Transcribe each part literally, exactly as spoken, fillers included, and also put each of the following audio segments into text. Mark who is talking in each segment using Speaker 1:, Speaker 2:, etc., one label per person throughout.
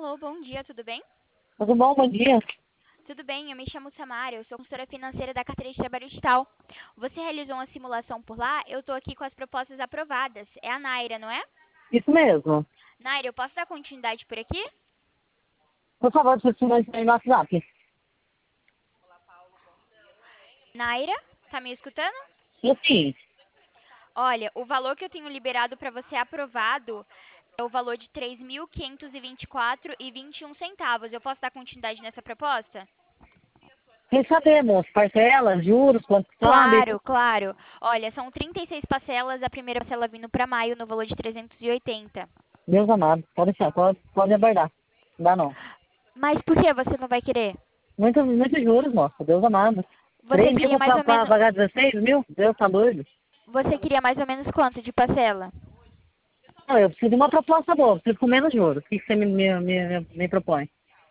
Speaker 1: Alô, bom dia, tudo bem?
Speaker 2: Tudo bom? Bom dia.
Speaker 1: Tudo bem, eu me chamo Samara, eu sou consultora financeira da carteira de trabalho digital. Você realizou uma simulação por lá? Eu estou aqui com as propostas aprovadas. É a Naira, não é?
Speaker 2: Isso mesmo.
Speaker 1: Naira, eu posso dar continuidade por aqui?
Speaker 2: Por favor, se você me no WhatsApp.
Speaker 1: Naira, tá me escutando?
Speaker 2: E assim,
Speaker 1: Olha, o valor que eu tenho liberado para você aprovado é o valor de três mil quinhentos e vinte e quatro e vinte e um centavos. Eu posso dar continuidade nessa proposta?
Speaker 2: quem sabemos, parcelas, juros, quanto sabe?
Speaker 1: Claro, claro. Olha, são trinta e seis parcelas, a primeira parcela vindo para maio no valor de trezentos e oitenta.
Speaker 2: Deus amado, pode deixar, pode, pode aguardar. Não dá não.
Speaker 1: Mas por que você não vai querer?
Speaker 2: Muitos, muitos juros, moça, Deus amado.
Speaker 1: Você
Speaker 2: Três mil
Speaker 1: queria mais
Speaker 2: pra,
Speaker 1: ou
Speaker 2: pra
Speaker 1: menos,
Speaker 2: pagar dezesseis mil? Deus tá doido.
Speaker 1: você queria mais ou menos quanto de parcela?
Speaker 2: Não, eu preciso de uma proposta boa, preciso com menos juros. O que que você me, me, me, me propõe?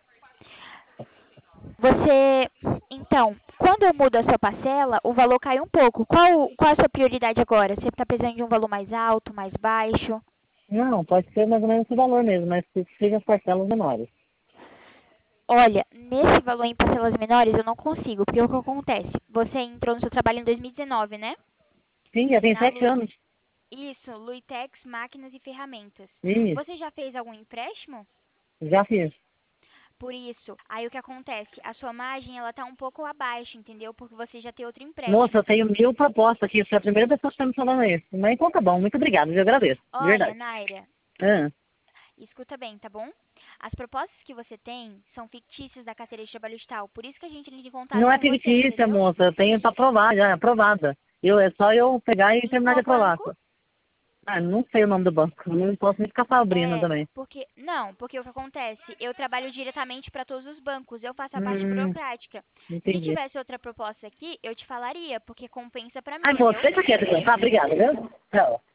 Speaker 1: Você, então, quando eu mudo a sua parcela, o valor cai um pouco. Qual, qual a sua prioridade agora? Você está precisando de um valor mais alto, mais baixo?
Speaker 2: Não, pode ser mais ou menos esse valor mesmo, mas que seja as parcelas menores.
Speaker 1: Olha, nesse valor em parcelas menores eu não consigo, porque o que acontece? Você entrou no seu trabalho em dois mil e dezenove, né?
Speaker 2: Sim, já tem
Speaker 1: Na
Speaker 2: sete
Speaker 1: Lu...
Speaker 2: anos.
Speaker 1: Isso, Luitex, máquinas e ferramentas.
Speaker 2: Isso,
Speaker 1: Você já fez algum empréstimo?
Speaker 2: já fiz.
Speaker 1: Por isso, aí o que acontece? A sua margem, ela tá um pouco abaixo, entendeu? Porque você já tem outro
Speaker 2: Moça, eu
Speaker 1: empréstimo.
Speaker 2: tenho mil propostas aqui. Você é a primeira pessoa que está me falando isso. Mas então tá bom, muito obrigado, eu agradeço. De
Speaker 1: Olha,
Speaker 2: verdade.
Speaker 1: Naira,
Speaker 2: Ah,
Speaker 1: escuta bem, tá bom? As propostas que você tem são fictícias da carteira de trabalho digital. Por isso que a gente entra em contato
Speaker 2: não é
Speaker 1: com você,
Speaker 2: fictícia,
Speaker 1: entendeu?
Speaker 2: moça. Eu tenho para aprovar já, aprovada. Eu, é só eu pegar e
Speaker 1: Em
Speaker 2: terminar de
Speaker 1: qual
Speaker 2: aprovar.
Speaker 1: banco?
Speaker 2: Ah, não sei o nome do banco. Não posso nem ficar abrindo
Speaker 1: É,
Speaker 2: também.
Speaker 1: porque. Não, porque o que acontece? Eu trabalho diretamente para todos os bancos. Eu faço a parte
Speaker 2: Hum,
Speaker 1: burocrática. Se
Speaker 2: entendi.
Speaker 1: tivesse outra proposta aqui, eu te falaria, porque compensa pra
Speaker 2: Ai,
Speaker 1: mim,
Speaker 2: moça,
Speaker 1: entendeu?
Speaker 2: deixa quieto então, tá? Obrigada, viu? Tchau.